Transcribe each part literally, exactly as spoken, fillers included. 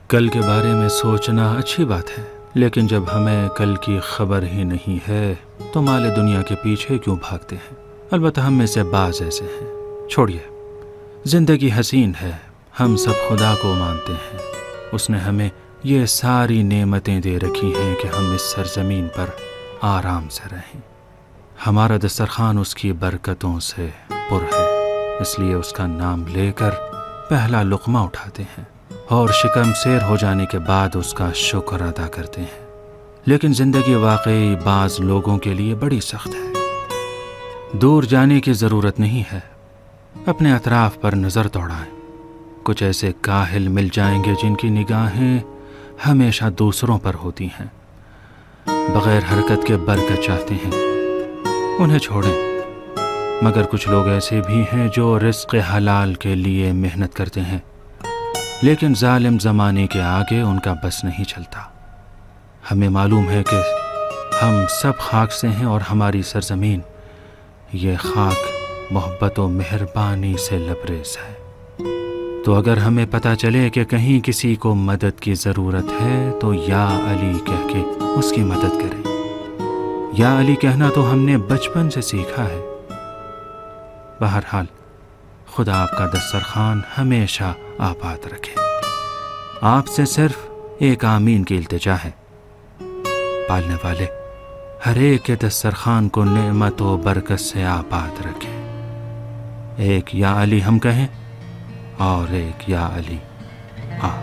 कल के बारे में सोचना अच्छी बात है, लेकिन जब हमें कल की खबर ही नहीं है तो माले दुनिया के पीछे क्यों भागते हैं। अलबत्ता हम में से बाज ऐसे हैं। छोड़िए, जिंदगी हसीन है, हम सब खुदा को मानते हैं। उसने हमें ये सारी नेमतें दे रखी हैं कि हम इस सरजमीन पर आराम से रहें। हमारा दस्तरखान उसकी बरकतों से पुर है, इसलिए उसका नाम लेकर पहला लुक़मा उठाते हैं और शिकम सेर हो जाने के बाद उसका शुक्र अदा करते हैं। लेकिन ज़िंदगी वाकई बाज़ लोगों के लिए बड़ी सख्त है। दूर जाने की ज़रूरत नहीं है, अपने अतराफ़ पर नज़र दौड़ाएं। कुछ ऐसे काहिल मिल जाएंगे जिनकी निगाहें हमेशा दूसरों पर होती हैं, बग़ैर हरकत के बरकत चाहते हैं, उन्हें छोड़ें। मगर कुछ लोग ऐसे भी हैं जो रिज़्क़ हलाल के लिए मेहनत करते हैं, लेकिन जालिम ज़माने के आगे उनका बस नहीं चलता। हमें मालूम है कि हम सब खाक से हैं और हमारी सरज़मीन ये खाक मोहब्बत व मेहरबानी से लबरेज है। तो अगर हमें पता चले कि कहीं किसी को मदद की ज़रूरत है तो या अली कह के उसकी मदद करें। या अली कहना तो हमने बचपन से सीखा है। बहरहाल खुदा आपका दस्तरखान हमेशा आबाद रखे। आपसे सिर्फ एक आमीन की इल्तिजा है। पालने वाले हर एक के दस्तरखान को नेमत व बरकत से आबाद रखे। एक या अली हम कहें और एक या अली आप।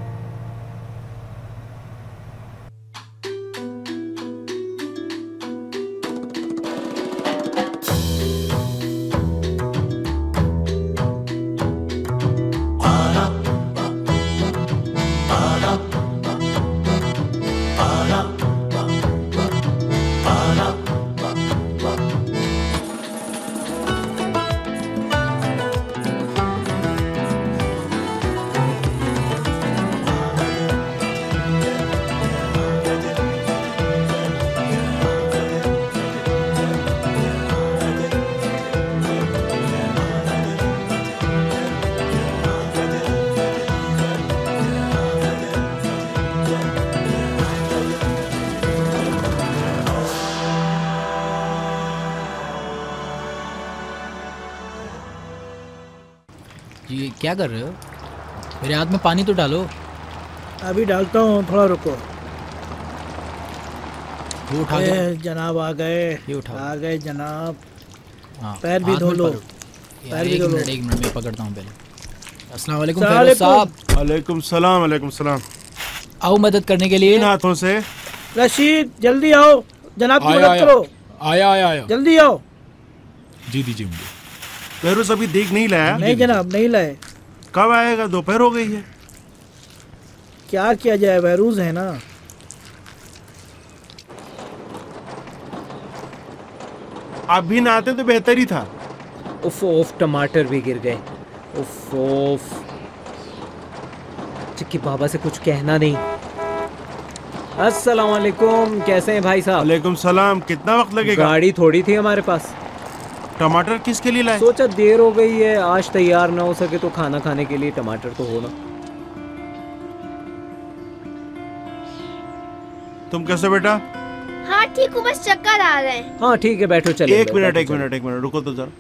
ये क्या कर रहे हो? मेरे हाथ में पानी तो डालो। अभी डालता हूँ, थोड़ा रुको। वो उठा दो। जनाब आ गए, ये उठा आ गए जनाब। हाँ, पैर भी धो लो। पैर भी धो लो। एक मिनट में पकड़ता हूँ पहले। अस्सलाम वालेकुम फेरोज साहब। वालेकुम सलाम। वालेकुम सलाम। आओ मदद करने के लिए। इन हाथों से। रशीद जल्दी आओ, जनाब की मदद करो। आया आया आया। जल्दी आओ। जी दीजिए मुझे। फेरोज अभी देख नहीं लाया? नहीं जनाब, नहीं लाए। कब आएगा? दोपहर हो गई है। क्या किया जाए, बहरूज है ना। आप भी ना आते तो बेहतर ही था। उफ उफ, टमाटर भी गिर गए। उफ उफ। चिक्की बाबा से कुछ कहना नहीं। अस्सलाम वालेकुम, कैसे हैं भाई साहब? वालेकुम सलाम। कितना वक्त लगेगा? गाड़ी थोड़ी थी हमारे पास। टमाटर किसके लिए लाए? सोचा देर हो गई है, आज तैयार ना हो सके तो खाना खाने के लिए टमाटर तो हो ना। तुम कैसे बेटा? हाँ ठीक हूँ, बस चक्कर आ रहे हैं। हाँ ठीक है, बैठो। चले एक मिनट एक मिनट एक मिनट रुको तो जरा।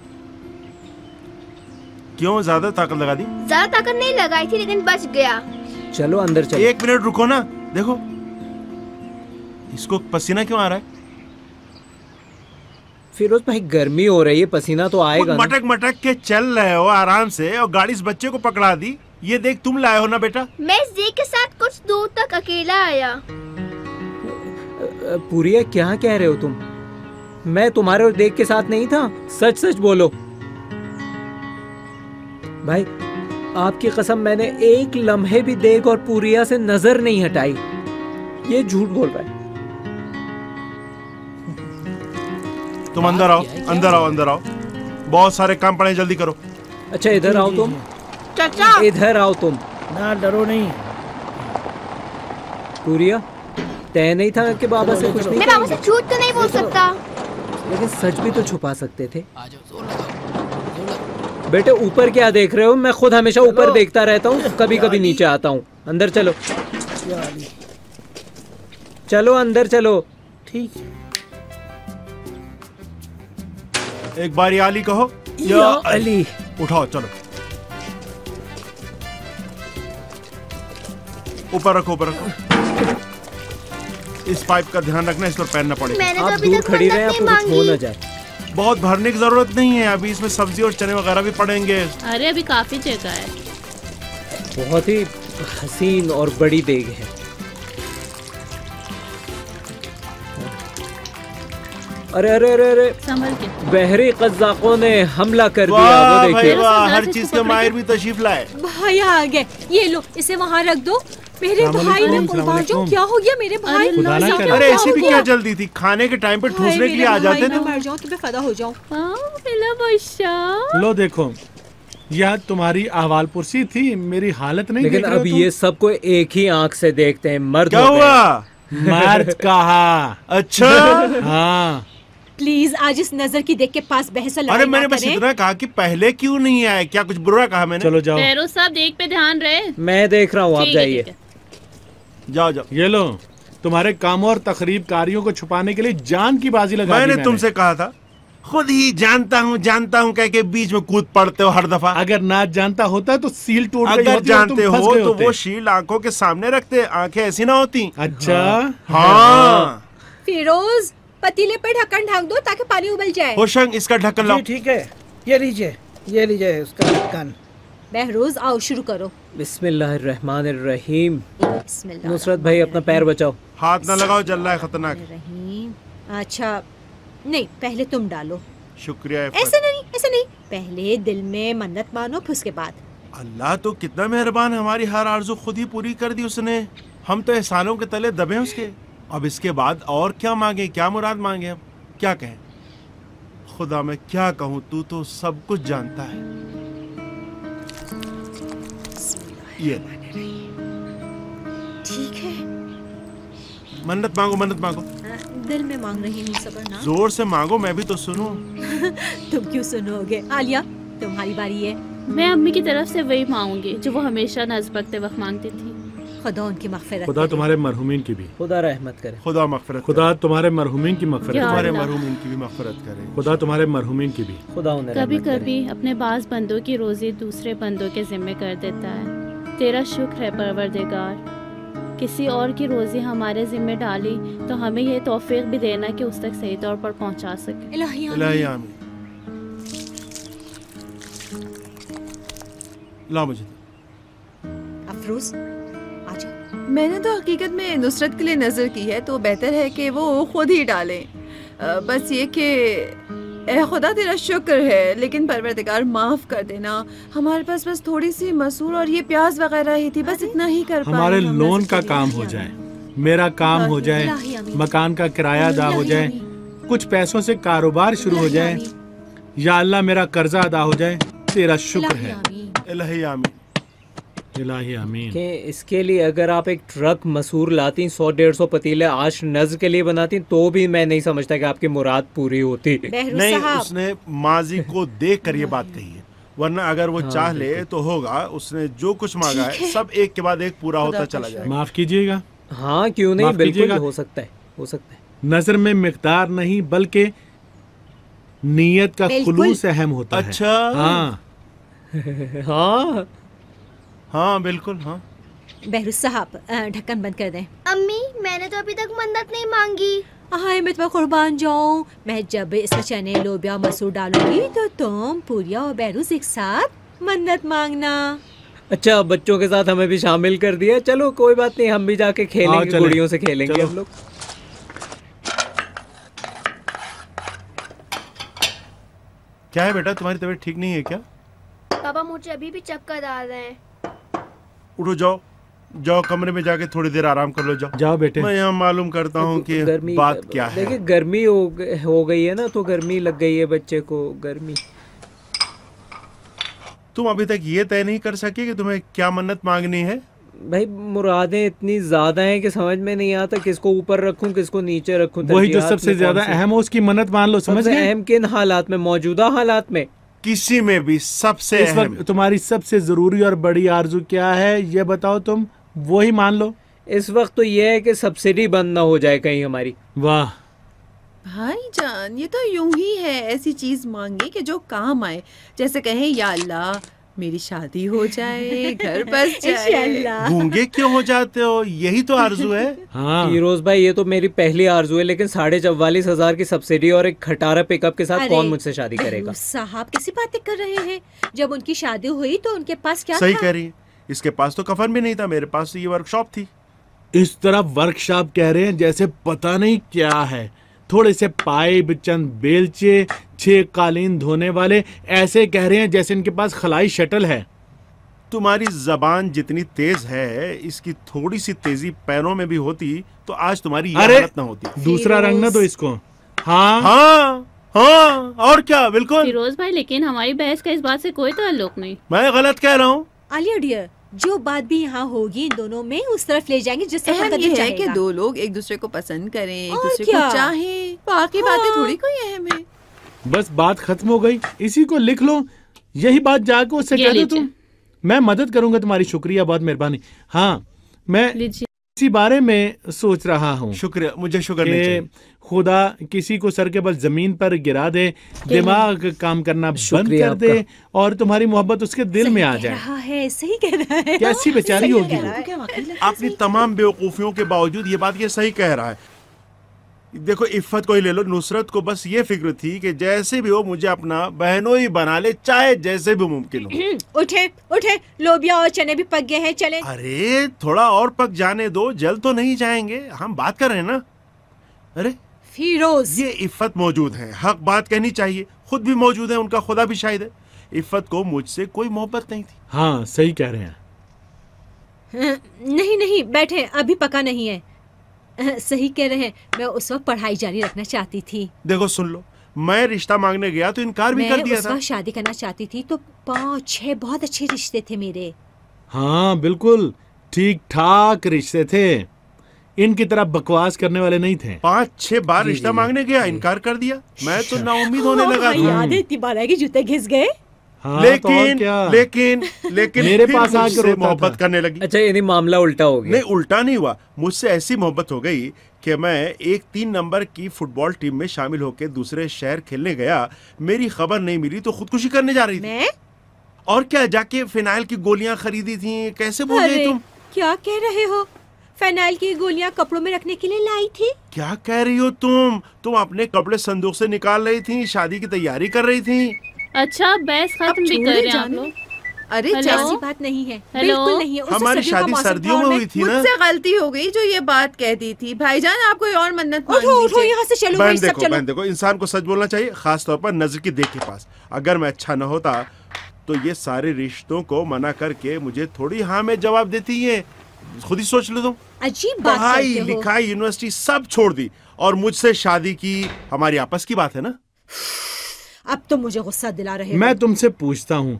क्यों, ज्यादा ताकत लगा दी? ज्यादा ताकत नहीं लगाई थी, लेकिन बच गया। चलो अंदर चलो। एक मिनट रुको ना। देखो इसको पसीना क्यों आ रहा है? फिरोज भाई गर्मी हो रही है, पसीना तो आएगा। मटक मटक के चल रहे हो आराम से और गाड़ी इस बच्चे को पकड़ा दी। ये देख तुम लाए हो ना बेटा। मैं जी के साथ कुछ दूर तक अकेला आया। पूरिया क्या कह रहे हो तुम? मैं तुम्हारे और देख के साथ नहीं था। सच सच बोलो भाई। आपकी कसम, मैंने एक लम्हे भी देख और पूरिया से नजर नहीं हटाई। ये झूठ बोल रहा है। तुम अंदर आओ, अंदर आओ, अंदर आओ। बहुत सारे काम पड़े, जल्दी करो। अच्छा इधर आओ तुम। चाचा इधर आओ तुम। ना डरो नहीं। पूरिया, तय नहीं था कि बाबा से कुछ नहीं। मैं बाबा से झूठ तो नहीं बोल सकता, लेकिन सच भी तो छुपा सकते थे। बेटे ऊपर क्या देख रहे हो? मैं खुद हमेशा ऊपर देखता रहता हूँ, कभी कभी नीचे आता हूँ। अंदर चलो, या अली। चलो अंदर चलो। ठीक है। एक बार या अली कहो। या अली। उठाओ चलो, ऊपर रखो, ऊपर रखो। इस पाइप का ध्यान रखना, इस पर पैर न पड़े। मैंने तो आप अभी दूर तक खड़ी मन्नत रहे, नहीं आपको कुछ हो मांगी। न जाए। बहुत भरने की जरूरत नहीं है, अभी इसमें सब्जी और चने वगैरह भी पड़ेंगे। अरे अभी काफी जगह है। बहुत ही हसीन और बड़ी देग है। अरे अरे अरे अरे, संभल के। बहरी कज़ाकों ने हमला कर दिया। वाह वो भाई देखिए। वाह, हर इसको चीज के पकड़ के- माहिर भी तशरीफ लाए। भाई आ गए, ये लो इसे वहाँ रख दो। मेरे भाई ने कुर्बान जाऊं, क्या हो गया मेरे भाई? अरे खुदा ना क्या करे। हो अरे गया? ऐसी भी क्या जल्दी थी, खाने के टाइम पे भाई, ठूसने के लिए मेरे आ जाते भाई, थे। मैं मर जाऊं, तुम्हें फदा हो जाऊं। हाँ, मिला बादशाह। लो देखो, यह तुम्हारी अहवाल पुरसी थी, मेरी हालत नहीं लेकिन देख रहे अब हो ये सबको एक ही आंख से देखते हैं। मर्द क्या हो गए। हुआ? तुम? मर्द कहा। अच्छा। हाँ, प्लीज आज इस नजर की देख के पास बहस और अरे लड़ाई मैंने ना बस करें। इतना कहा कि पहले क्यों नहीं आए, क्या कुछ बुरा कहा मैंने? चलो जाओ। फेरोज साहब देख पे ध्यान रहे। मैं देख रहा हूँ, आप ठीक है, जाइए। ठीक है। जाओ जाओ। ये लो, तुम्हारे कामों और तकरीबकारियों को छुपाने के लिए जान की बाजी लगा दी मैंने मैंने तुमसे कहा था, खुद ही जानता हूँ जानता हूँ कह के बीच में कूद पड़ते हो हर दफा। अगर ना जानता होता तो सील टूट गई अगर होती और तुम जानते फंस हो गए तो होते। वो शील्ड आंखों के सामने रखते, आंखें ऐसी ना होती। अच्छा। हाँ। फिरोज, पतीले पे ढक्कन ढक दो ताकि पानी उबल जाए। होशंग, इसका ढक्कन लाओ। जी ठीक है, ये लीजिए, ये लीजिए उसका ढक्कन। बहरोज आओ शुरू करो। बिस्मिल्लाहिर्रहमानिर्रहीम। बिस्मिल्लाह। नुसरत भाई अपना पैर बचाओ। हाथ ना लगाओ, जल रहा है खतरनाक। रहीम। अच्छा नहीं, पहले तुम डालो। शुक्रिया। ऐसे नहीं, ऐसे नहीं, पहले दिल में मन्नत मानो, फिर उसके बाद। अल्लाह तो कितना मेहरबान है, हमारी हर आरज़ू खुद ही पूरी कर दी उसने। हम तो एहसानों के तले दबे उसके। अब इसके बाद और क्या मांगे, क्या मुराद मांगे, अब क्या कहें? खुदा मैं क्या कहूँ, तू तो सब कुछ जानता है। ये ठीक है, मन्नत मांगो, मन्नत मांगो, दिल में मांग रही हूँ, सबर ना। जोर से मांगो, मैं भी तो सुनूं। तुम क्यों सुनोगे? आलिया तुम्हारी बारी है। मैं अम्मी की तरफ से वही मांगूंगी जो वो हमेशा नज़ पकते वक्त मांगती थी। खुदा उनकी मग़फ़िरत खुदा करे। तुम्हारे मरहुमीन की भी। खुदा रहमत करे। खुदा मग़फ़िरत करे। खुदा तुम्हारे मरहुमीन की मग़फ़िरत या करे। तुम्हारे अल्लाह। मरहूम इनकी भी मग़फ़िरत करे। खुदा तुम्हारे मरहुमीन की भी। खुदा उन्हें कभी रहमत करे। कभी अपने बाज बंदों की रोजी दूसरे बंदों के जिम्मे कर देता है। तेरा शुक्र है परवरदिगार, किसी और की रोजी हमारे जिम्मे डाली तो हमें ये तौफीक भी देना कि उस तक सही तौर पर पहुंचा सके। इलाही आमीन। इलाही आमीन। ला मुझे। अफरोज आजा। मैंने तो हकीकत में नुसरत के लिए नज़र की है, तो बेहतर है कि वो खुद ही डालें। अ, बस ये कि ए खुदा तेरा शुक्र है, लेकिन परवरदिगार माफ़ कर देना, हमारे पास बस थोड़ी सी मसूर और ये प्याज वगैरह ही थी, बस इतना ही कर पाए हमारे हम लोन नज़र का के काम लिए। हो जाए, मेरा काम हो जाए, इलाही आमीन। मकान का किराया अदा हो जाए, कुछ पैसों से कारोबार शुरू हो जाए, या अल्लाह मेरा कर्जा अदा हो जाए। तेरा शुक्र है। इलाही आमीन। इलाही आमीन। कि इसके लिए अगर आप एक ट्रक मसूर लाती, सौ डेढ़ सौ पतीले आश नज के लिए बनाती, तो भी मैं नहीं समझता कि आपकी मुराद पूरी होती। नहीं, उसने माजी को देख कर ये बात कही है, वरना अगर वो हाँ, चाह ले तो होगा। उसने जो कुछ मांगा है सब एक के बाद एक पूरा होता चला जाएगा। माफ कीजिएगा। हाँ क्यों नहीं, माफ बिल्कुल कीजिएगा। हो सकता है, हो सकता है। नजर में मिकदार नहीं बल्कि नीयत का बिल्कुल। खुलूस अहम होता है। अच्छा। हाँ हाँ हाँ बिल्कुल। हाँ बहरुज साहब, अ, ढक्कन बंद कर दें। अम्मी मैंने तो अभी तक मन्नत नहीं मांगी। हाय मैं तुम्हें कुर्बान जाऊं। मैं जब इसमें चने लोबिया मसूर डालूंगी तो तुम पूरिया और बहरुज एक साथ मन्नत मांगना। अच्छा, बच्चों के साथ हमें भी शामिल कर दिया। चलो कोई बात नहीं, हम भी जाके खेलेंगे, चलें। गुड़ियों से खेलेंगे चलो। हम लोग। क्या है बेटा, तुम्हारी तबीयत ठीक नहीं है क्या? पापा मुझे अभी भी चक्कर आ रहे हैं। उठो, जाओ जाओ कमरे में जाके थोड़ी देर आराम कर लो। जाओ जाओ बेटे। मैं यहाँ मालूम करता हूँ कि गर्मी बात क्या है। देखिए गर्मी हो ग- हो गई है ना, तो गर्मी लग गई है बच्चे को, गर्मी। तुम अभी तक ये तय नहीं कर सके कि तुम्हें क्या मन्नत मांगनी है? भाई मुरादें इतनी ज्यादा हैं कि समझ में नहीं आता किसको ऊपर रखूं किसको नीचे रखूं। वही जो तरजीहात सबसे में ज्यादा कौन सी- अहम हो उसकी मन्नत मान लो। समझ सबसे गए? अहम किन हालात में? मौजूदा हालात में। किसी में भी सबसे इस अहम वक्त तुम्हारी सबसे जरूरी और बड़ी आरजू क्या है ये बताओ तुम, वो ही मान लो। इस वक्त तो ये है कि सब्सिडी बंद ना हो जाए कहीं हमारी। वाह भाईजान, ये तो यूं ही है, ऐसी चीज मांगे कि जो काम आए। जैसे कहें या अल्लाह मेरी शादी हो जाए, घर बस जाए। गूंगे क्यों हो जाते हो? यही तो आरजू है। हाँ फिरोज भाई, ये तो मेरी पहली आरजू है, लेकिन साढ़े चौवालीस हजार की सब्सिडी और एक खटारा पिकअप के साथ कौन मुझसे शादी करेगा? साहब कैसी बातें कर रहे हैं? जब उनकी शादी हुई तो उनके पास क्या सही था? कह रही है, इसके पास तो कफन भी नहीं था, मेरे पास तो ये वर्कशॉप थी। इस तरफ वर्कशॉप कह रहे हैं जैसे पता नहीं क्या है। थोड़े से पाइप, चंद बेलचे, छह कालीन धोने वाले, ऐसे कह रहे हैं जैसे इनके पास खलाई शटल है। तुम्हारी जबान जितनी तेज है, इसकी थोड़ी सी तेजी पैरों में भी होती तो आज तुम्हारी ये हालत ना होती। दूसरा रंग ना दो इसको। हाँ हाँ हाँ, और क्या? बिल्कुल फिरोज भाई, लेकिन हमारी बहस का इस बात से कोई ताल्लुक नहीं। मैं गलत कह रहा हूँ? आलिया डियर, जो बात भी यहाँ होगी इन दोनों में उस तरफ ले जाएंगे जिस तरफ अहम ये है कि दो लोग एक दूसरे को पसंद करें, एक दूसरे को चाहें। बाकी हाँ। बातें थोड़ी कोई अहम है। बस बात खत्म हो गई, इसी को लिख लो। यही बात जाकर उससे कह दो तुम। मैं मदद करूंगा तुम्हारी, शुक्रिया, बहुत मेहरबानी। हाँ, मैं इसी बारे में सोच रहा हूँ। शुक्रिया, मुझे शुक्र नहीं चाहिए। खुदा किसी को सर के बल जमीन पर गिरा दे, दिमाग काम करना बंद कर दे और तुम्हारी मोहब्बत उसके दिल में आ जाए। रहा है, सही कह रहा है। कैसी बेचारी होगी वो। अपनी तमाम बेवकूफियों के बावजूद ये बात ये सही कह रहा है। देखो, इफ़्फ़त को ही ले लो, नुसरत को बस ये फिक्र थी कि जैसे भी हो मुझे अपना बहनोई बना ले, चाहे जैसे भी मुमकिन हो। उठे उठे, लोबिया और चने भी पक गए हैं, चले। अरे थोड़ा और पक जाने दो, जल तो नहीं जाएंगे, हम बात कर रहे हैं ना। अरे फिरोज, ये इफ़्फ़त मौजूद है, हक बात कहनी चाहिए, खुद भी मौजूद है, उनका खुदा भी शाहिद है। इफ़्फ़त को मुझसे कोई मोहब्बत नहीं थी। हाँ सही कह रहे हैं। नहीं नहीं, बैठे, अभी पका नहीं है। सही कह रहे हैं, मैं उस वक्त पढ़ाई जारी रखना चाहती थी। देखो सुन लो, मैं रिश्ता मांगने गया तो इनकार भी कर दिया था। मैं शादी करना चाहती थी तो पाँच छह बहुत अच्छे रिश्ते थे मेरे। हाँ बिल्कुल ठीक ठाक रिश्ते थे, इनकी तरह बकवास करने वाले नहीं थे। पाँच छह बार रिश्ता मांगने गया, इनकार कर दिया। मैं तो नाउम्मीद होने लगा था। याद है इतनी बार है कि जूते घिस गए। हाँ, लेकिन तो लेकिन लेकिन मेरे पास आकर मोहब्बत करने लगी। अच्छा, यानी मामला उल्टा हो गया? नहीं, उल्टा नहीं हुआ, मुझसे ऐसी मोहब्बत हो गई कि मैं एक तीन नंबर की फुटबॉल टीम में शामिल होकर दूसरे शहर खेलने गया। मेरी खबर नहीं मिली तो खुदकुशी करने जा रही थी। मैं? और क्या, जाके फिनाइल की गोलियां खरीदी थी। कैसे बोल रही तुम? क्या कह रहे हो? फिनाइल की गोलियां कपड़ों में रखने के लिए लाई थी? क्या कह रही हो तुम? तुम अपने कपड़े संदूक से निकाल रही थी, शादी की तैयारी कर रही थी। अच्छा, बहस खत्म भी कर रहे हैं आप लोग। अरे ऐसी बात नहीं है, बिल्कुल नहीं है। हमारी शादी सर्दियों में हुई थी ना। मुझसे गलती हो गई जो ये बात कहती थी। भाईजान, आप कोई और मन्नत मांग उठो उठो, यहाँ से चलो। बहन देखो, बहन देखो, इंसान को सच बोलना चाहिए, खास तौर पर नजर की देख के पास। अगर मैं अच्छा न होता तो ये सारे रिश्तों को मना करके मुझे थोड़ी हाँ में जवाब देती है। खुद ही सोच लो तुम। अजीब बात करते हो। पढ़ाई लिखाई, यूनिवर्सिटी सब छोड़ दी और मुझसे शादी की। हमारी आपस की बात है ना। अब तो मुझे गुस्सा दिला रहे हो। मैं तुमसे पूछता हूँ,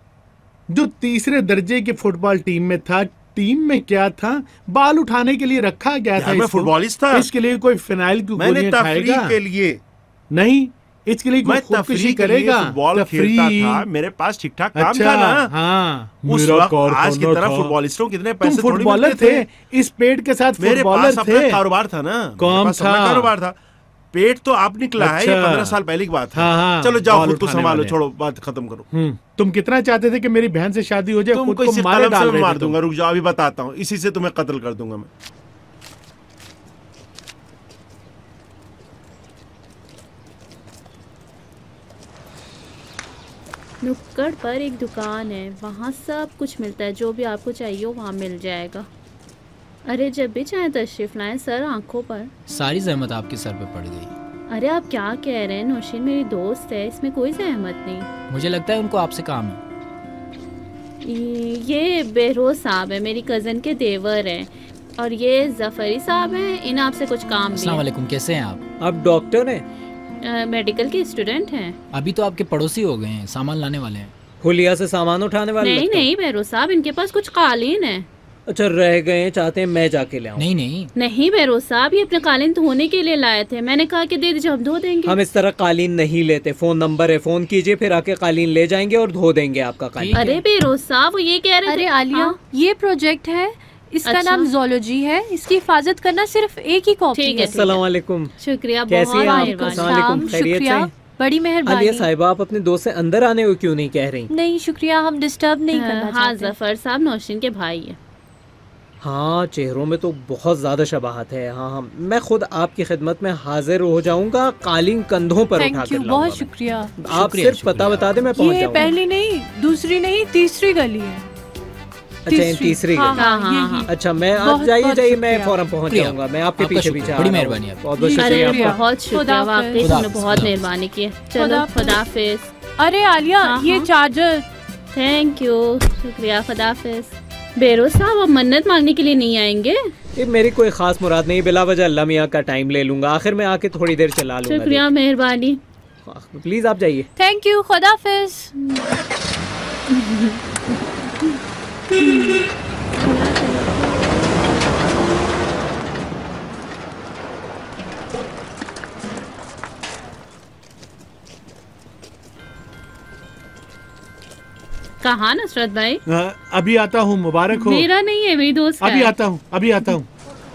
जो तीसरे दर्जे की फुटबॉल टीम में था, टीम में क्या था? बाल उठाने के लिए रखा गया था। मैं फुटबॉलिस्ट था। इसके लिए कोई फिनाइल की गोलियां खाएगा? के लिए नहीं, इसके लिए कोई खुदकुशी करेगा? फुटबॉल खेलता था, मेरे पास ठीक ठाक काम था ना। हाँ, उस वक्त आज की तरह फुटबॉलिस्टों कितने पैसे थोड़ी फुटबॉलर थे, इस पेट के साथ मेरे पास अपना थे। कारोबार था ना। कौन था? कारोबार था। पेट तो आप निकला है, ये पंद्रह साल पहले की बात है। हाँ, हाँ, चलो जाओ, खुद को संभालो, छोड़ो, बात खत्म करो। तुम कितना चाहते थे कि मेरी बहन से शादी हो जाए? तुमको इसी कलम से मार दूंगा। रुक जाओ, अभी बताता हूँ। इसी से तुम्हें कत्ल कर दूंगा मैं। नुक्कड़ पर एक दुकान है, वहाँ सब कुछ मिलता है, जो भी आपको चाहिए हो वहाँ मिल जाएगा। अरे जब भी चाहे तशरीफ लाएं सर, आंखों पर। सारी जहमत आपके सर पे पड़ गई। अरे आप क्या कह रहे हैं? नौशीन मेरी दोस्त है, इसमें कोई जहमत नहीं। मुझे लगता है उनको आपसे काम है। ये बेरोज साहब है, मेरी कज़न के देवर हैं, और ये जफरी साहब हैं, इन आपसे कुछ काम भी। अस्सलाम वालेकुम, कैसे हैं आप? आप डॉक्टर हैं? मेडिकल के स्टूडेंट हैं। अभी तो आपके पड़ोसी हो गए हैं, सामान लाने वाले हैं। हुलिया से सामान उठाने वाले? नहीं नहीं बेरोज साहब, इनके पास कुछ कालीन है। अच्छा, रह गए, चाहते हैं मैं जाके ले आऊं? नहीं नहीं नहीं बेरोज साहब, ये अपने कालीन धोने के लिए लाए थे। मैंने कहा कि दे दीजिए, हम धो देंगे। हम इस तरह कालीन नहीं लेते। फोन नंबर है, फोन कीजिए, फिर आके कालीन ले जाएंगे और धो देंगे आपका कालीन। अरे बेरोज साहब, वो ये कह रहे थे। अरे आलिया, ये प्रोजेक्ट है, इसका अच्छा। नाम ज़ूलॉजी है। इसकी हिफाजत करना सिर्फ एक ही कॉपी ठीक है। है। अस्सलाम वालेकुम। शुक्रिया, कैसी बहुत हैं आप? मेहरबानी। अस्सलाम वालेकुम। खैरियत से शुक्रिया, हैं? बड़ी मेहरबानी। आलिया साहिबा, आप अपने दोस्त से अंदर आने को क्यों नहीं कह रही? नहीं शुक्रिया, हम डिस्टर्ब नहीं हाँ, करना हाँ, चाहते। जफर साहब नौशीन के भाई है। हाँ, चेहरों में तो बहुत ज्यादा शबाहत है। हाँ हाँ, मैं खुद आपकी खिदमत में हाजिर हो जाऊंगा, कालीन कंधों पर उठा थैंक कर यू, लाऊंगा। बहुत शुक्रिया। आप सिर्फ पता बता दे, मैं पहुंच ये जाऊंगा। पहली नहीं, दूसरी नहीं, तीसरी गली है। अच्छा, इन तीसरी हाँ, गली। हाँ, हाँ, हाँ। अच्छा, मैं आप बहुत- जाइए बहुत जाइए, मैं शुक्रिया। फौरन पहुंच शुक्रिया। जाऊंगा। मैं आपके आपका पीछे शुक्रिया, पीछे आ बड़ी रहा हूँ। मेहरबानी आपकी। बहुत बहुत अरे शुक्रिया आपका। बहुत शुक्रिया, खुदा वाकई हाफिज। तुमने बहुत मेहरबानी की है। चलो खुदा खुदा हाफिज। अरे आलिया, हाँ, ये हाँ। चार्जर। थैंक यू, शुक्रिया, खुदा हाफिज। बेरोज साहब, अब मन्नत मांगने के लिए नहीं आएंगे? ये मेरी कोई खास मुराद नहीं, बिला वजह अल्लाह मियाँ का टाइम ले लूंगा। आखिर में आके थोड़ी देर चला लूंगा। शुक्रिया, मेहरबानी। प्लीज आप जाइए। थैंक यू, खुदा हाफिज। कहाँ नुसरत भाई? अभी आता हूँ, मुबारक हो। मेरा नहीं है, मेरी दोस्त का अभी है। आता हूँ, अभी आता हूँ।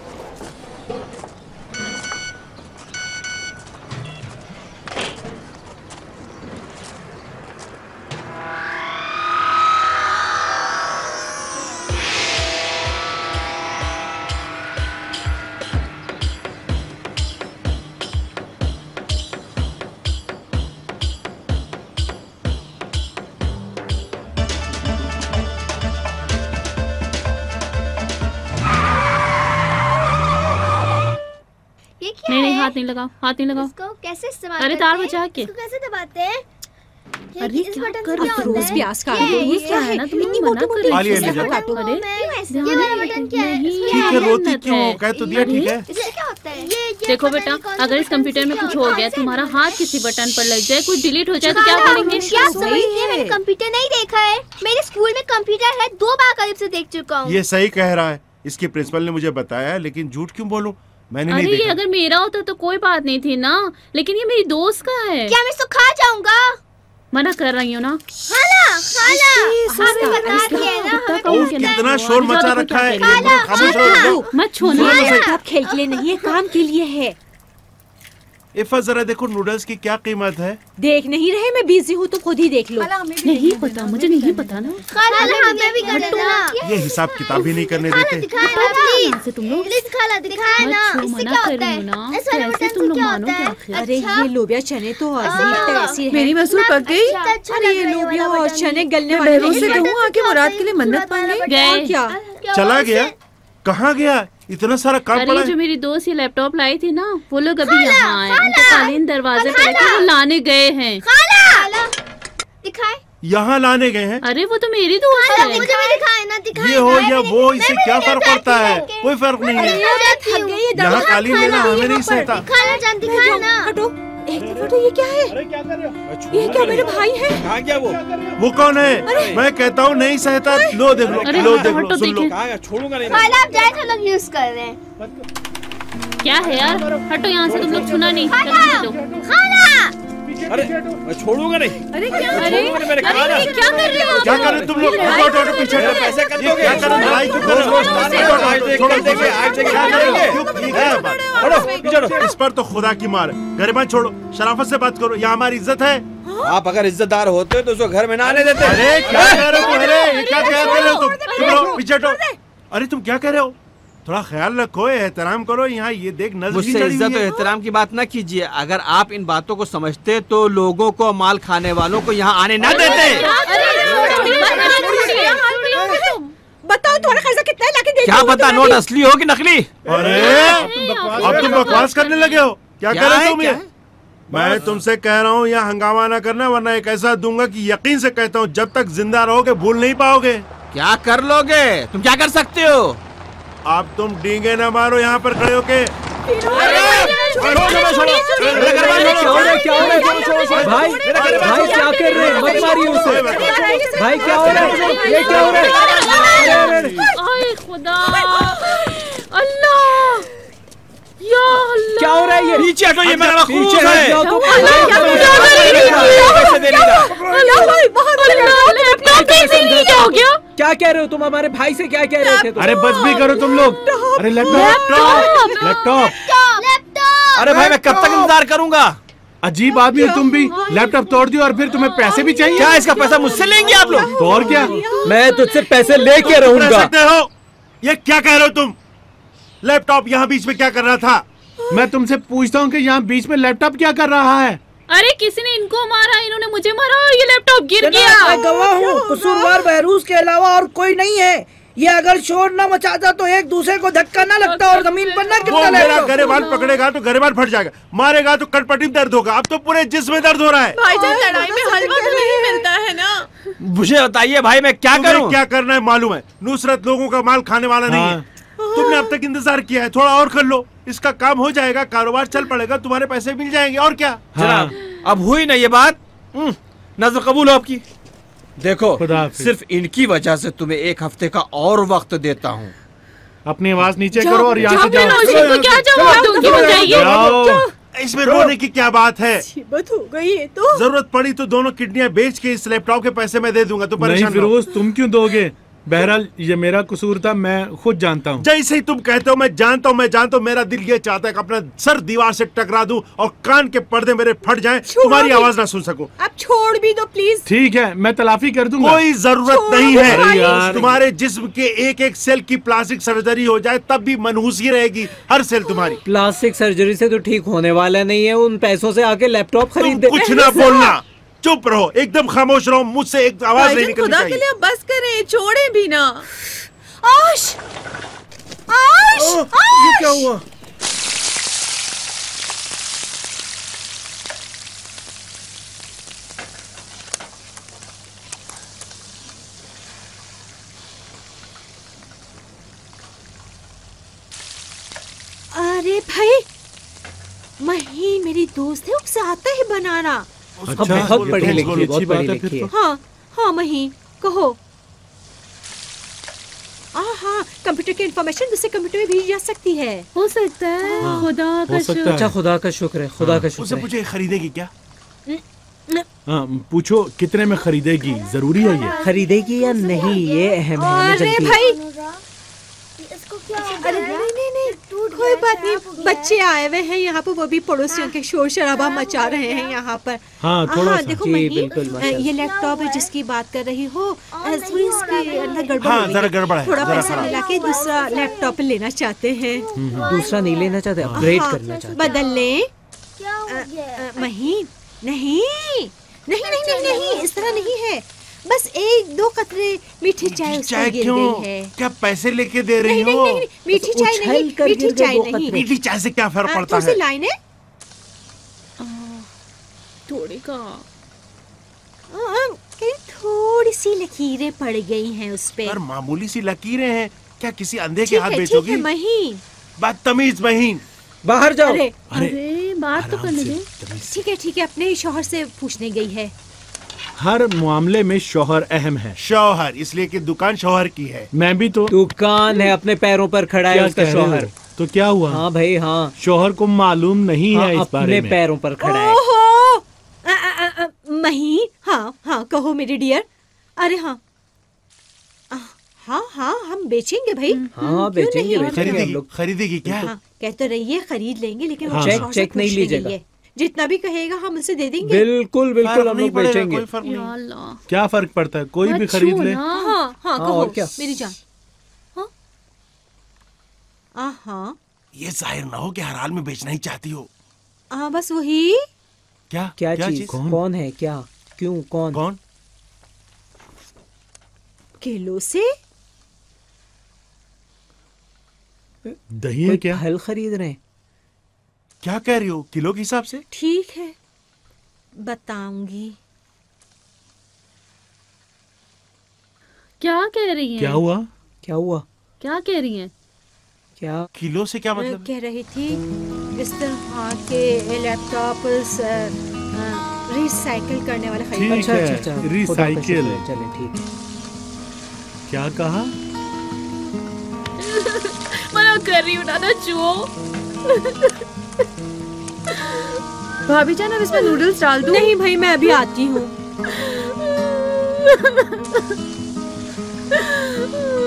ये क्या नहीं नहीं, है? हाथ नहीं लगाओ, हाथ नहीं लगाओ। इसको कैसे इस्तेमाल अरे करते तार हैं? बचा के। इसको कैसे दबाते हैं? ये अरे इस क्या बटन कर से क्या रही हो? होता रोज है? प्याज काट ये- रही हो, ये क्या है? ना, तुम इतनी मना मोटी कर मोटी रही हो। आलिया, चीजें ले जा। काटो। अरे, मैं- ये वाला बटन क्या है? नहीं, इसमें ठीक है, क्या रोती मेहनत क्यों हो? है। कह तो दिया, ठीक है। इससे क्या होता है? ये ये देखो पता बेटा, नहीं कौन से अगर इस बटन कंप्यूटर से में क्या कुछ होता हो है। गया, तुम्हारा हाथ किसी बटन पर लग जाए, कुछ डिलीट हो जाए तो क्या खाला, करेंगे? क्या वही समझती है? है। मैंने कंप्यूटर नहीं देखा है। मेरे स्कूल में कंप्यूटर है, दो बार करीब से देख चुका हूँ। ये सही कह रहा है, इसके प्रिंसिपल ने मुझे बताया है, लेकिन झूठ क्यों बोलूं? मैंने अरे नहीं ये देखा। अगर मेरा होता तो कोई बात नहीं थी ना, लेकिन ये मेरी दोस्त का है। क्या मैं इसको खा जाऊंगा? मना कर रही हूँ ना। खाला, खाला, आपने बता दिया है ना, हमें कौन ओह, कहता है? कितना शोर मचा रखा है। खाला, ये बोलो, खामोश रहो। मत छूना। किताब खेल के लिए नहीं है, काम के लिए है। इफ़ा, जरा देखो नूडल्स की क्या कीमत है। देख नहीं रहे, मैं बिजी हूँ तो खुद ही देख लो। नहीं पता, मुझे नहीं पता ना। खाला, हमें भी कर देना। ये हिसाब किताब भी नहीं करने देते। दिखाए ना प्लीज। से तुम लोग प्लीज खाला दिखाए मत ना। छो, इससे मना क्या कर होता रही है? हूँ ना। इस वाले कैसे बटन तुम से लोग क्या मानोगे होता है? आखिर? अरे ये लोबिया चने तो अजीब तैसी है। मेरी मसूर पक गई। अच्छा, अच्छा अरे लग ये रहा है लोबिया वाला और बटन। चने गलने मैं वाले बहरोज से नहीं हैं। कहूँ आके मुराद के लिए मन्नत मांगे। गए। और क्या? क्या चला हुआ गया? उसे? कहाँ गया? इतना सारा काम पड़ा अरे जो है। मेरी दोस्त ये लैपटॉप लाई थी ना, वो लोग अभी यहाँ आए। उनका कालीन दरवाजे पे रखे, वो लाने गए हैं। खाला, दिखाए। यहाँ लाने गए हैं। अरे वो तो मेरी दोस्त खाला, है। मुझे भी दिखाए ना, दिखाए। ये हो मैं या भी वो, नहीं- इससे मैं क्या भी फर्क नहीं पड़ता है? जाती कोई फर्क नहीं है। मैं जाती हूँ। यहाँ कालीन लेना हमें नहीं सहता। खाला जान दिखाए ना। हटो, एक मिनट हटो, ये क्या है? ये क्या मेरे भाई है? कहाँ गया वो? वो कौन है? मैं कहता हूँ नहीं सहता। लो देख लो, अरे लो हटो, देख लो, हटो, सुन लो। देखें। कहाँ गया? छोड़ूंगा नहीं। खाला, आप जाए तो लोग यूज कर रहे हैं। क्या है यार, हटो यहाँ से, तुम लोग सुना नहीं। चलो दो। खाला, अरे मैं छोड़ूंगा नहीं। अरे क्या? मैं अरे छोड़ूंगा नहीं, मैंने कहा ना। अरे क्या कर रहे हो? क्या कर रहे तुम लोग? हटो, हटो, हटो, पीछे हटो। ऐसे कर ये दोगे? क्या कर रहे हो? लड़ाई क्यों कर रहे हो? रोज रोज मारने हटो, का, आज हटो, देख छोड़ो, कर देंगे, आज देख क्या कर कर रहे हो? देंगे। क्यों? ठीक है बात। हटो, पीछे हटो। इस पर तो खुदा की मार। गरिमा छोड़ो, शराफत से बात करो, यहाँ हमारी इज्जत है। आप अगर इज्जतदार होते तो उसको घर में ना आने देते। अरे क्या कह रहे हो? अरे ये क्या कह रहे हो तुम? चुप रहो, पीछे हटो। अरे तुम क्या कह रहे हो? थोड़ा ख्याल रखो, एहतराम करो। यहाँ ये देख नजर मुझसे इज्जत और एहतराम की बात ना कीजिए। अगर आप इन बातों को समझते तो लोगों को, माल खाने वालों को यहाँ आने न देते। बताओ तुम्हारा खर्चा कितना है, लाके दे क्या दूंगी पता तुम्हें नोट भी। असली हो कि नकली। अरे अब तुम बकवास करने लगे हो। क्या क्या कर रहे है, हो तुम? क्या ये है? मैं तुमसे कह रहा हूँ यहाँ हंगामा ना करना, वरना एक ऐसा दूंगा कि यकीन से कहता हूँ जब तक जिंदा रहोगे भूल नहीं पाओगे। क्या कर लोगे? तुम क्या कर सकते हो? आप तुम डींगे ना मारो यहाँ पर खड़े होके। क्या हो रहा है? क्या हो रहा है? भाई भाई क्या कर रहे हैं? मत मारिए उसे। भाई क्या हो रहा है? ये क्या हो रहा है? अरे, अरे, अरे। आए खुदा, अल्लाह, या अल्लाह। क्या हो रहा है ये? पीछे हटो, ये मेरा पीछे मखसूस हट है। जाओ तो पैसे दे नहीं रहा। लैपटॉप कैसे नहीं हो गया? क्या कह रहे हो तुम? हमारे भाई से क्या कह रहे थे तुम? अरे बस भी करो तुम लोग। अरे लैपटॉप लैपटॉप। अरे भाई मैं कब तक इंतजार करूंगा? अजीब आदमी हो तुम भी। लैपटॉप तोड़ दियो और फिर तुम्हें पैसे भी चाहिए? क्या इसका पैसा मुझसे लेंगे आप लोग? तो और क्या, मैं तुझसे पैसे लेके रहूंगा। हो ये क्या कह रहे हो तुम? लैपटॉप यहाँ बीच में क्या कर रहा था? मैं तुमसे पूछता हूँ कि यहाँ बीच में लैपटॉप क्या कर रहा है? अरे किसी ने इनको मारा, इन्होंने मुझे मारा और ये लैपटॉप गिर गया। मैं गवाह हूँ, कसूरवार बहरूज के अलावा और कोई नहीं है। ये अगर शोर न मचाता तो एक दूसरे को धक्का न लगता और जमीन पर न गिरता। मेरा गरेबान पकड़ेगा तो गरेबान फट जाएगा, मारेगा तो कटपटी में दर्द होगा। अब तो पूरे जिस्म में दर्द हो रहा है। भाईजान लड़ाई में हलवा तो नहीं मिलता है ना? मुझे बताइए भाई मैं क्या करूं? क्या करना है मालूम है? नुसरत लोगों का माल खाने वाला नहीं है। तुमने अब तक इंतजार किया है, थोड़ा और कर लो, इसका काम हो जाएगा, कारोबार चल पड़ेगा, तुम्हारे पैसे मिल जाएंगे। और क्या जनाब, अब हुई ना ये बात? नजर कबूल हो आपकी। देखो सिर्फ इनकी वजह से तुम्हें एक हफ्ते का और वक्त देता हूँ। अपनी आवाज नीचे करो और यहाँ से जाओ। इसमें रोने की क्या बात है? मुसीबत हो गई है तो जरूरत पड़ी तो दोनों किडनियां बेच के इस लैपटॉप के पैसे मैं दे दूंगा। तो परेशान नहीं फिरोज, तुम क्यों दोगे? बहरहाल ये मेरा कसूर था, मैं खुद जानता हूँ। जैसे ही तुम कहते हो मैं जानता हूँ मैं जानता हूँ, मेरा दिल ये चाहता है कि अपना सर दीवार से टकरा दूं और कान के पर्दे मेरे फट जाएं, तुम्हारी आवाज ना सुन सकूं। अब छोड़ भी दो प्लीज। ठीक है, मैं तलाफी कर दूंगा। कोई जरूरत नहीं है। तुम्हारे जिस्म के एक एक सेल की प्लास्टिक सर्जरी हो जाए तब भी मनहूसी रहेगी हर सेल तुम्हारी। प्लास्टिक सर्जरी से तो ठीक होने वाला नहीं है। उन पैसों से आके लैपटॉप खरीद। कुछ ना बोलना, चुप रहो, एकदम खामोश रहो, मुझसे एक आवाज नहीं निकलनी चाहिए। खुदा के लिए बस करें, छोड़े भी ना। आश, आश, ओ, ये क्या हुआ? अरे भाई, मही मेरी दोस्त है, उसे आता है बनाना। अच्छा, बहुत पढ़ी लिखी है, बहुत पढ़ी लिखी है। हाँ हाँ मही, कहो। हाँ हाँ, कंप्यूटर की इंफॉर्मेशन दूसरे कंप्यूटर में भेजी जा सकती है। हो सकता है। हाँ, खुदा का शुक्र। अच्छा खुदा का शुक्र है, खुदा का शुक्र। उसे पूछे खरीदेगी क्या? हाँ, पूछो कितने में खरीदेगी, जरूरी है ये। खरीदेगी या नहीं ये अहम है। अरे भाई, अरे नहीं नहीं नहीं, कोई बात नहीं। बच्चे आए हुए हैं यहाँ पर, वो भी पड़ोसियों के शोर शराबा मचा रहे हैं यहाँ पर। हाँ, थोड़ा हाँ, देखो मही, ये लैपटॉप है जिसकी बात कर रही हो, इसके अंदर गड़बड़ हाँ, जरा गड़बड़ है, थोड़ा पैसा मिला के दूसरा लैपटॉप लेना चाहते हैं। दूसरा नहीं लेना चाहते, अपग्रेड करना चाहते। बदल लें मही? नहीं नहीं नहीं नहीं नहीं, इस तरह नहीं है। बस एक दो कतरे मीठी चाय उसमें गिर गई है। क्या पैसे लेके दे रही नहीं, हो? नहीं, नहीं, मीठी चाय नहीं, मीठी चाय नहीं। मीठी चाय से क्या फर्क पड़ता है? लाइन है थोड़ी का थोड़ी सी लकीरें पड़ गई हैं उस पे। पर मामूली सी लकीरें हैं, क्या किसी अंधे के ठीक हाथ है, बेचोगी? ठीक है महीन, बदतमीज महीन, बाहर जाओ। अरे अरे बात तो करने दे। ठीक है ठीक है, अपने शौहर से पूछने गई है। हर मामले में शौहर अहम है। शौहर इसलिए कि दुकान शौहर की है। मैं भी तो। दुकान है, अपने पैरों पर खड़ा है उसका शौहर। तो क्या हुआ? हाँ भाई हाँ, शौहर को मालूम नहीं हाँ, है इस बारे में। अपने पैरों पर खड़ा है। ओहो, मही, हाँ हाँ कहो मेरी डियर। अरे हाँ हाँ हाँ, हम बेचेंगे भाई। हाँ बेचेंगे बेचेंगे हम लोग। खरीदेगी क्या? हाँ, कहते रहिए खरीद लेंगे, लेकिन हाँ, चेक चेक नहीं लीजिएगा। जितना भी कहेगा हम उसे दे देंगे। बिल्कुल बिल्कुल, हम लोग बेचेंगे। क्या फर्क पड़ता है, कोई भी खरीद ले। हाँ हाँ कहो क्या? मेरी जान। हाँ हाँ, ये जाहिर ना हो कि हर हाल में बेचना ही चाहती हो। हाँ बस वही। क्या क्या, क्या चीज? कौन? कौन है, क्या, क्यों, कौन कौन? किलो से दही है क्या? फल खरीद रहे हैं? क्या कह रही हो, किलो के हिसाब से? ठीक है, बताऊंगी। क्या कह रही हैं? क्या हुआ? क्या हुआ? क्या कह रही हैं? क्या किलो से क्या मतलब? कह रही थी इस तरह के लैपटॉप रिसाइकिल करने वाले खरीद। अच्छा अच्छा अच्छा, रिसाइकिल। चले ठीक है। क्या कहा? मना कर रही हूँ ना चुओ। भाभी जान, अब इसमें नूडल्स डाल दूं? नहीं भाई, मैं अभी आती हूँ।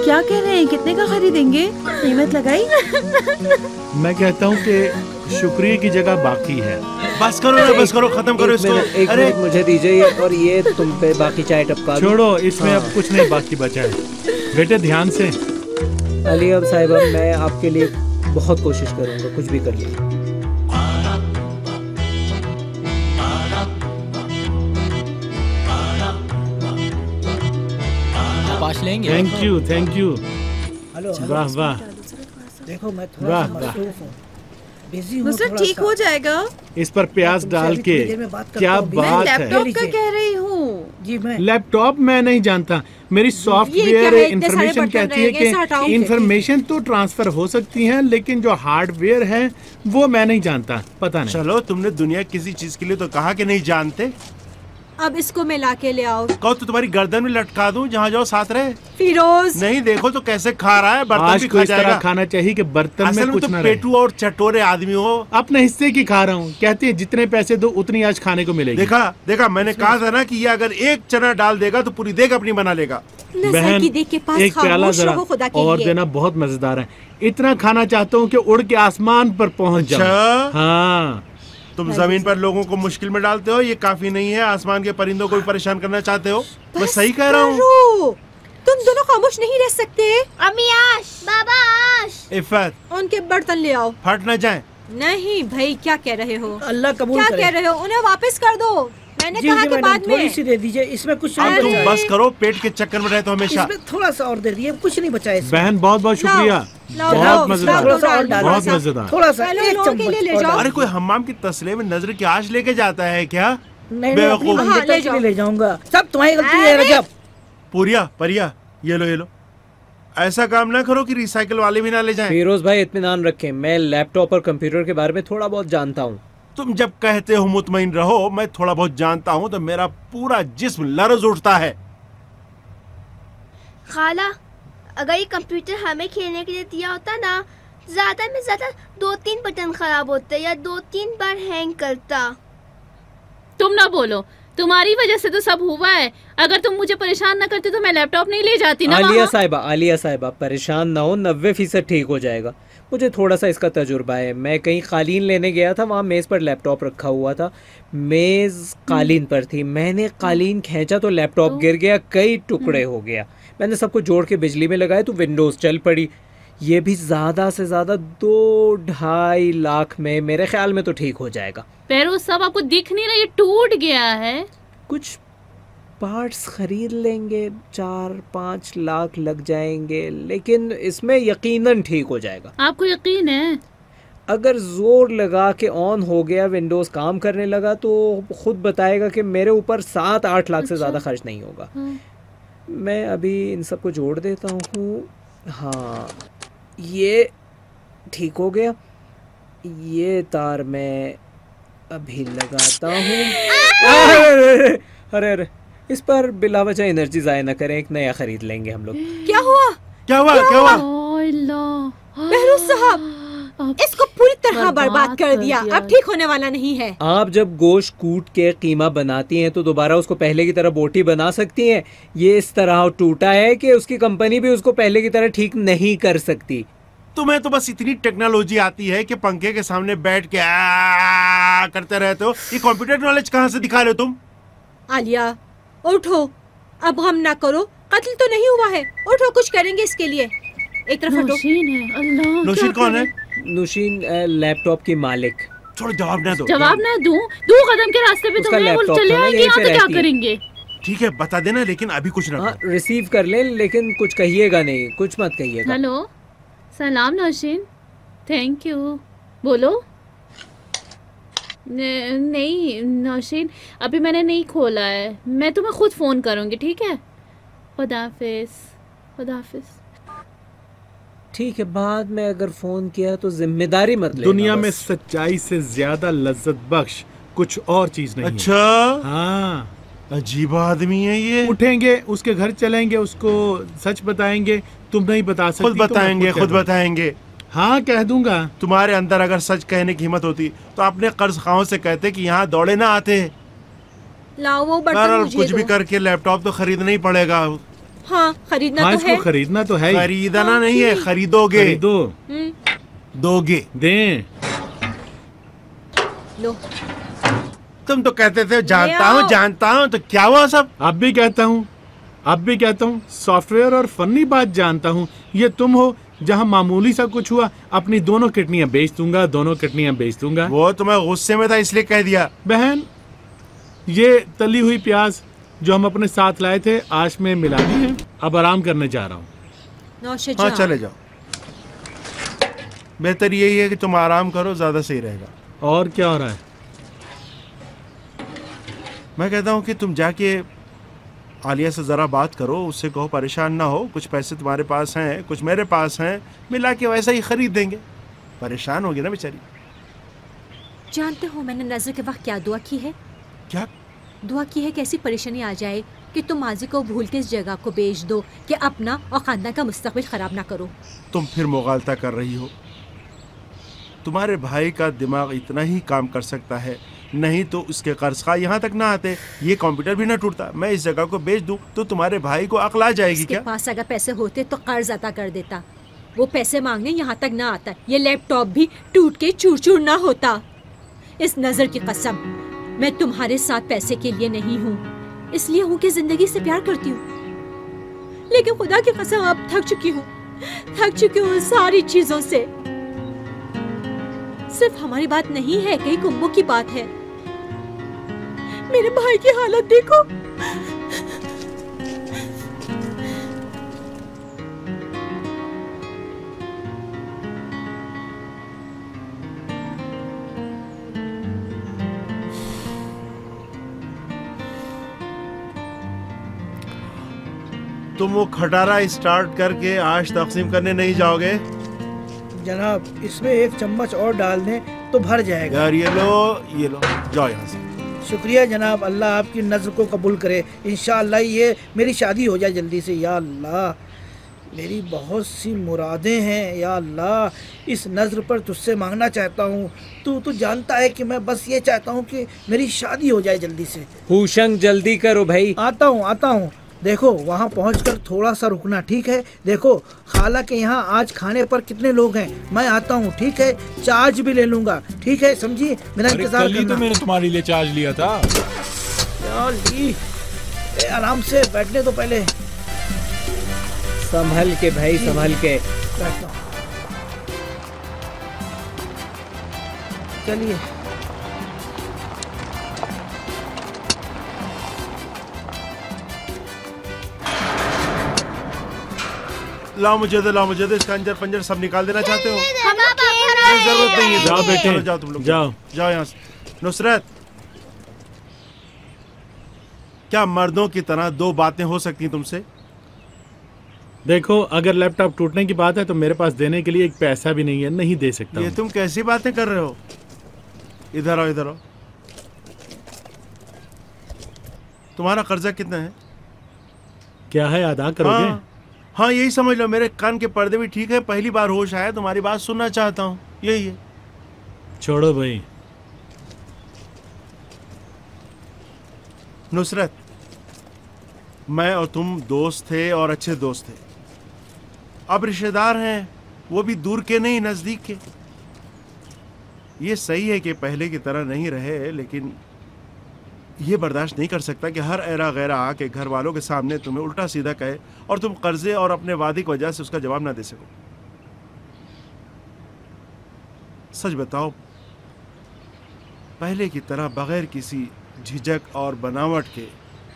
क्या कह रहे हैं, कितने का खरीदेंगे? कीमत लगाई? मैं कहता हूँ कि शुक्रिया की जगह बाकी है। बस करो ना, बस करो, खत्म करो इसको। एक मिनट मुझे दीजिए और ये तुम पे बाकी चाय टपका दो। छोड़ो, इसमें अब कुछ नहीं बाकी बचा है। बेटे ध्यान से। आलिया साहिबा, मैं आपके लिए बहुत कोशिश करूंगा, कुछ भी कर लीजिए। पास लेंगे। Thank you, thank you. Hello, वाह वाह। देखो मैं थोड़ा सा मसरूफ हूँ, बिजी हूँ नुसरत, ठीक हो जाएगा। इस पर प्याज डाल के क्या बात है। लैपटॉप का कह रही हूँ जी। मैं लैपटॉप मैं नहीं जानता, मेरी सॉफ्टवेयर इंफॉर्मेशन कहती है कि इंफॉर्मेशन तो ट्रांसफर हो सकती है, लेकिन जो हार्डवेयर है वो मैं नहीं जानता, पता नहीं। चलो, तुमने दुनिया किसी चीज के लिए तो कहा कि नहीं जानते। अब इसको मैं लाके ले आओ। कहो तो तुम्हारी गर्दन में लटका दूं, जहाँ जाओ साथ रहे। फिरोज नहीं, देखो तो कैसे खा रहा है, बर्तन भी खा जाएगा। खाना चाहिए कि बर्तन में कुछ तो ना पेटू और चटोरे आदमी हो। अपने हिस्से की खा रहा हूँ, कहती है जितने पैसे दो उतनी आज खाने को मिलेगी। देखा देखा, मैंने कहा था ना कि ये अगर एक चना डाल देगा तो पूरी देग अपनी बना लेगा। बहन, एक प्याला जरा और देना, बहुत मजेदार है। इतना खाना चाहता हूँ कि उड़ के आसमान पर पहुँच जाऊँ। हाँ, तुम जमीन पर लोगों को मुश्किल में डालते हो, ये काफी नहीं है। आसमान के परिंदों को भी परेशान करना चाहते हो। मैं सही कह रहा हूँ। तुम दोनों खामोश नहीं रह सकते। अम्मी आश, बाबा आश। इफ़त, उनके बर्तन ले आओ। फट न जाए। नहीं भाई, क्या कह रहे हो? अल्लाह कबूल क्या करे। कह रहे हो? उन्हें वापस कर दो। मैंने जी, कहा जी, कि बाद में थोड़ी सी दे दीजिए, इसमें कुछ अब तुम बस करो, पेट के चक्कर में रहते हो हमेशा। इसमें थोड़ा सा और दे दीजिए, कुछ नहीं बचा है। बहन बहुत बहुत शुक्रिया, बहुत मजेदार, बहुत मजेदार। थोड़ा सा एक चम्मच। अरे कोई हम्माम की तसले में नजर की आश लेके जाता है क्या? नहीं, नहीं, ले जाऊंगा। सब तुम्हारी गलती है रजब। पूरिया, परिया, ये लो ये लो। ऐसा काम ना करो कि रिसाइकिल वाले भी ना ले जाएं। फिरोज भाई, इत्मीनान रखें, मैं लैपटॉप और कंप्यूटर के बारे में थोड़ा बहुत जानता हूँ। तुम जब कहते हो मुतमईन रहो, मैं थोड़ा बहुत जानता हूँ तो मेरा पूरा जिस्म लर्ज उठता है। खाला, अगर ये कंप्यूटर हमें खेलने के लिए दिया होता ना, ज्यादा में ज्यादा दो तीन बटन खराब होते या दो तीन बार हैंग करता। तुम ना बोलो, तुम्हारी वजह से तो सब हुआ है। अगर तुम मुझे परेशान न करते तो मैं लैपटॉप नहीं ले जाती ना। आलिया साहिबा, आलिया साहिबा, परेशान ना हो, नब्बे फीसद ठीक हो जाएगा। मुझे थोड़ा सा इसका तजुर्बा है। मैं कहीं कालीन लेने गया था, वहाँ मेज़ पर लैपटॉप रखा हुआ था। मेज़ कालीन पर थी, मैंने कालीन खींचा तो लैपटॉप गिर गया, कई टुकड़े हो गया। मैंने सबको जोड़ के बिजली में लगाया तो विंडोज़ चल पड़ी। ये भी ज़्यादा से ज़्यादा दो ढाई लाख में, मेरे ख्याल में तो ठीक हो जाएगा। पैरों सब आपको दिख नहीं रहा, ये टूट गया है। कुछ पार्ट्स खरीद लेंगे, चार पाँच लाख लग जाएंगे, लेकिन इसमें यकीनन ठीक हो जाएगा। आपको यकीन है? अगर जोर लगा के ऑन हो गया, विंडोज काम करने लगा, तो खुद बताएगा कि मेरे ऊपर सात आठ लाख अच्छा। से ज़्यादा खर्च नहीं होगा। हाँ। मैं अभी इन सबको जोड़ देता हूँ। हाँ, ये ठीक हो गया। ये तार मैं अभी लगाता हूँ। अरे अरे अरे, इस पर बिला वजह एनर्जी ज़ाया न करें, एक नया खरीद लेंगे हम लोग। क्या हुआ? क्या हुआ? क्या हुआ? बहरोज साहब, इसको पूरी तरह बर्बाद कर दिया, अब ठीक होने वाला नहीं है। आप जब गोश्त कूट के कीमा बनाती हैं तो दोबारा उसको पहले की तरह बोटी बना सकती हैं। ये इस तरह टूटा है कि उसकी कंपनी भी उसको पहले की तरह ठीक नहीं कर सकती। तुम्हें तो बस इतनी टेक्नोलॉजी आती है कि पंखे के सामने बैठ के आ करते रहते हो। ये कंप्यूटर नॉलेज कहाँ से दिखा रहे हो तुम? आलिया, उठो, अब गम ना करो, कत्ल तो नहीं हुआ है। उठो, कुछ करेंगे इसके लिए। एक तरफ हटो। नौशीन है। अल्लाह, नौशीन कौन है? नौशीन लैपटॉप की मालिक। छोड़ो, जवाब ना दो। जवाब ना दूं? दो कदम के रास्ते पे तुम नहीं बोल चले आएंगे, यहाँ तो क्या करेंगे? ठीक है, बता देना, लेकिन अभी कुछ ना। हाँ, रिसीव कर ले, लेकिन कुछ कहिएगा नहीं, कुछ मत कहिएगा। हेलो, सलाम नौशीन, थैंक यू। बोलो। न, नहीं नौशीन, अभी मैंने नहीं खोला है, मैं तुम्हें खुद फ़ोन करूँगी, ठीक है? खुदाफिज, खुदाफिज। ठीक है, बाद में अगर फ़ोन किया तो जिम्मेदारी मत लेना। दुनिया में सच्चाई से ज्यादा लज्जत बख्श कुछ और चीज नहीं। अच्छा? हाँ, अजीब आदमी है ये। उठेंगे, उसके घर चलेंगे, उसको सच बताएंगे। तुम नहीं बता सकती। खुद बताएंगे, खुद बताएंगे। हाँ, कह दूंगा। तुम्हारे अंदर अगर सच कहने की हिम्मत होती तो अपने कर्ज खाओं से कहते कि यहाँ दौड़े ना आते। लाओ वो बर्तन मुझे कुछ दो। भी करके लैपटॉप तो खरीदना ही पड़ेगा। हाँ खरीदना हाँ, तो इसको है। खरीदना तो है। खरीदना हाँ, नहीं है, खरीदोगे। खरीदो। दोगे। दें। लो। तुम तो कहते थे जानता हूँ जानता हूँ, तो क्या हुआ सब? अब भी कहता हूँ, अब भी कहता हूँ, सॉफ्टवेयर और फनी बात जानता हूँ। ये तुम हो जहाँ मामूली सा कुछ हुआ अपनी दोनों किडनियां बेच दूंगा, दोनों किडनियां बेच दूंगा। वो तो मैं गुस्से में था इसलिए कह दिया। बहन, ये तली हुई प्याज जो हम अपने साथ लाए थे आश में मिला दी है। अब आराम करने जा रहा हूँ। हाँ चले जाओ, बेहतर यही है कि तुम आराम करो, ज्यादा सही रहेगा। और क्या हो रहा है? मैं कहता हूँ कि तुम जाके आलिया से जरा बात करो, उससे कहो परेशान ना हो, कुछ पैसे तुम्हारे पास हैं, कुछ मेरे पास हैं, मिला के वैसा ही खरीद देंगे। परेशान होगी ना बेचारी। जानते हो मैंने नजर के वक्त क्या दुआ की है? क्या दुआ की है कि ऐसी परेशानी आ जाए कि तुम माजी को भूल के इस जगह को बेच दो कि अपना और खानदान का मुस्तकबिल खराब ना करो। तुम फिर मुगालता कर रही हो। तुम्हारे भाई का दिमाग इतना ही काम कर सकता है, नहीं तो उसके कर्ज का यहाँ तक ना आते, ये कंप्यूटर भी ना टूटता। मैं इस जगह को बेच दूं तो तुम्हारे भाई को अक्ल आ जाएगी क्या? पास अगर पैसे होते तो कर्ज अदा कर देता। वो पैसे मांगने यहाँ तक ना आता, ये लैपटॉप भी टूट के चूर चूर ना होता। इस नजर की कसम, मैं तुम्हारे साथ पैसे के लिए नहीं हूँ, इसलिए हूँ कि जिंदगी से प्यार करती हूँ। लेकिन खुदा की कसम अब थक चुकी हूँ, थक चुकी हूँ सारी चीजों से। सिर्फ हमारी बात नहीं है, कई कुंभों की बात है। मेरे भाई की हालत देखो। तुम वो खटारा स्टार्ट करके आज तकसीम करने नहीं जाओगे? जनाब, इसमें एक चम्मच और डाल दें तो भर जाएगा। यार ये लो, ये लो, जाओ यहाँ से। शुक्रिया जनाब, अल्लाह आपकी नज़र को कबूल करे। इंशाअल्लाह ये मेरी शादी हो जाए जल्दी से। या अल्लाह, मेरी बहुत सी मुरादें हैं। या अल्लाह, इस नज़र पर तुझसे मांगना चाहता हूँ। तू तो जानता है कि मैं बस ये चाहता हूँ कि मेरी शादी हो जाए जल्दी से। हुशंग जल्दी करो भाई। आता हूँ आता हूँ। देखो वहाँ पहुँचकर थोड़ा सा रुकना, ठीक है? देखो खाला के यहाँ आज खाने पर कितने लोग हैं, मैं आता हूँ, ठीक है? चार्ज भी ले लूँगा, ठीक है? समझी? मेरा इंतजार करना। तो मैंने तुम्हारे लिए चार्ज लिया था। यार ली, ए, आराम से बैठने तो पहले। संभल के भाई, संभल के बैठता हूँ। चलिए। लाओ मुझे दे, लाओ मुझे दे, इसका अंजर पंजर सब निकाल देना चाहते हो? हम जरूरत नहीं है। जाओ बेटे, जाओ तुम लोग, जाओ जाओ यहाँ से। नुसरत, क्या मर्दों की तरह दो बातें हो सकती हैं तुमसे? देखो, अगर लैपटॉप टूटने की बात है तो मेरे पास देने के लिए एक पैसा भी नहीं है, नहीं दे सकता। ये तुम कैसी बातें कर रहे हो? इधर आओ, इधर आओ। तुम्हारा कर्जा कितना है? क्या है, अदा करोगे? हाँ, हाँ यही समझ लो। मेरे कान के पर्दे भी ठीक है, पहली बार होश आया, तुम्हारी बात सुनना चाहता हूँ, यही है। छोड़ो भाई। नुसरत, मैं और तुम दोस्त थे और अच्छे दोस्त थे, अब रिश्तेदार हैं, वो भी दूर के नहीं नजदीक के। ये सही है कि पहले की तरह नहीं रहे, लेकिन ये बर्दाश्त नहीं कर सकता कि हर ऐरा गैरा आके घर वालों के सामने तुम्हें उल्टा सीधा कहे और तुम कर्जे और अपने वादे की वजह से उसका जवाब ना दे सको। सच बताओ, पहले की तरह बगैर किसी झिझक और बनावट के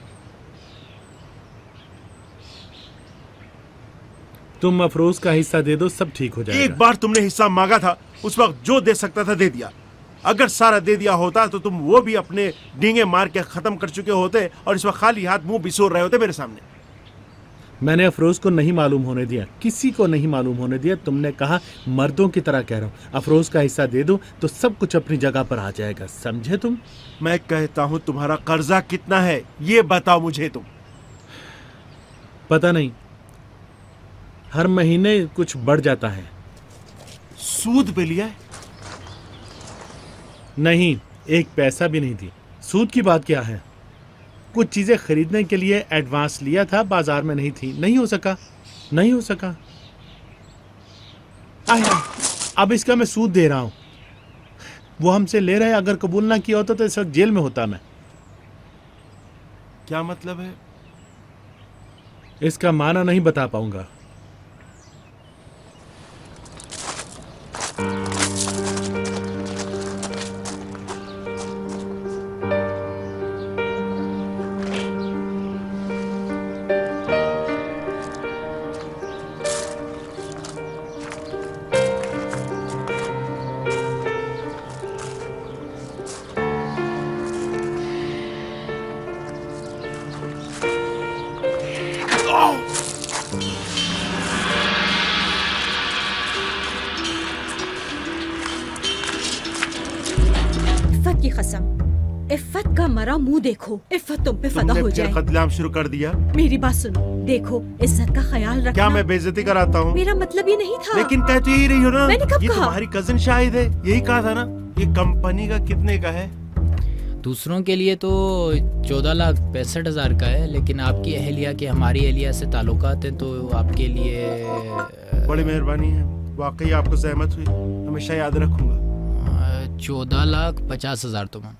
तुम अफरोज का हिस्सा दे दो, सब ठीक हो जाएगा। एक बार तुमने हिस्सा मांगा था, उस वक्त जो दे सकता था दे दिया। अगर सारा दे दिया होता तो तुम वो भी अपने डींगे मार के खत्म कर चुके होते और इस वक्त खाली हाथ मुंह बिसोर रहे होते मेरे सामने। मैंने अफरोज को नहीं मालूम होने दिया, किसी को नहीं मालूम होने दिया। तुमने कहा मर्दों की तरह कह रहा हूँ, अफरोज का हिस्सा दे दो तो सब कुछ अपनी जगह पर आ जाएगा, समझे तुम? मैं कहता हूँ तुम्हारा कर्जा कितना है ये बताओ मुझे तुम। पता नहीं, हर महीने कुछ बढ़ जाता है। सूद पे लिया है? नहीं, एक पैसा भी नहीं दी। सूद की बात क्या है? कुछ चीजें खरीदने के लिए एडवांस लिया था, बाजार में नहीं थी, नहीं हो सका, नहीं हो सका। आया, अब इसका मैं सूद दे रहा हूं। वो हमसे ले रहे, अगर कबूल ना किया होता तो इस वक्त जेल में होता मैं। क्या मतलब है? इसका माना नहीं बता पाऊंगा। इफ़्फ़त की कसम, इफ़्फ़त का मरा मुंह देखो, इफ़्फ़त तुम पे फदा हो जाए। कत्लेआम शुरू कर दिया। मेरी बात सुनो, देखो इज्जत का ख्याल रखना। क्या मैं बेइज्जती कराता हूँ? मेरा मतलब ये नहीं था। लेकिन कहती ही रही हो ना। मैंने कब ये कहा? तुम्हारी कजिन शाहिद है, यही कहा था ना। ये कंपनी का कितने का है? दूसरों के लिए तो चौदह लाख पैंसठ हजार का है, लेकिन आपकी अहलिया के हमारी अहलिया से ताल्लुकात हैं, तो आपके लिए बड़ी मेहरबानी है। वाकई आपको सहमत हुई, हमेशा याद रखूंगा। चौदह लाख पचास हजार तुम।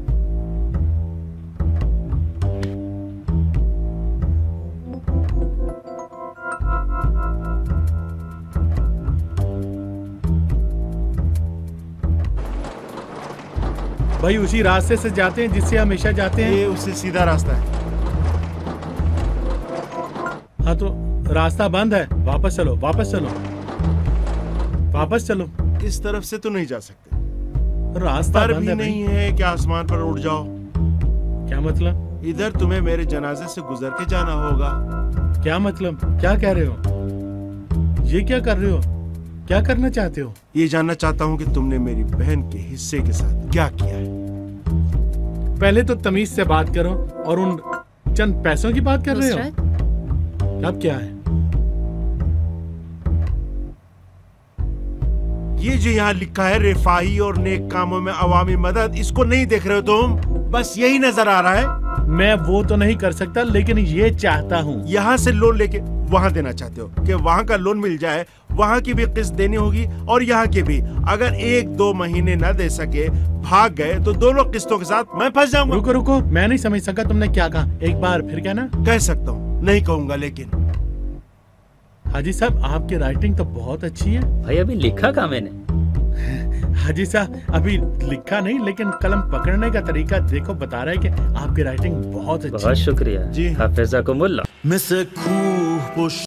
भाई उसी रास्ते से जाते हैं जिससे हमेशा जाते हैं। ये उससे सीधा रास्ता है। हाँ तो रास्ता बंद है, वापस चलो, वापस चलो, वापस चलो। इस तरफ से तो नहीं जा सकते, रास्ता पर बंद भी है नहीं है कि आसमान पर उड़ जाओ। क्या मतलब? इधर तुम्हें मेरे जनाजे से गुजर के जाना होगा। क्या मतलब? क्या कह रहे हो? ये क्या कर रहे हो? क्या करना चाहते हो? ये जानना चाहता हूँ कि तुमने मेरी बहन के हिस्से के साथ क्या किया है। पहले तो तमीज से बात करो, और उन चंद पैसों की बात कर रहे हो? अब क्या है? ये जो यहाँ लिखा है रिफाही और नेक कामों में अवामी मदद, इसको नहीं देख रहे हो तुम? बस यही नजर आ रहा है। मैं वो तो नहीं कर सकता, लेकिन ये चाहता हूँ। यहाँ से लोन लेके वहाँ देना चाहते हो कि वहाँ का लोन मिल जाए, वहाँ की भी किस्त देनी होगी और यहाँ की भी। अगर एक दो महीने न दे सके, भाग गए, तो दोनों किस्तों के साथ मैं फंस जाऊंगा। रुको रुको, मैं नहीं समझ सका तुमने क्या कहा। एक बार फिर कहना। कह सकता हूँ, नहीं कहूँगा लेकिन। हाजी साहब, आपकी राइटिंग तो बहुत अच्छी है। भाई अभी लिखा कहाँ मैंने? हाजी साहब, अभी लिखा नहीं, लेकिन कलम पकड़ने का तरीका देखो, बता रहा है कि आपकी राइटिंग बहुत अच्छी है। बहुत शुक्रिया जी। हाफिज़ा को मुल्ला।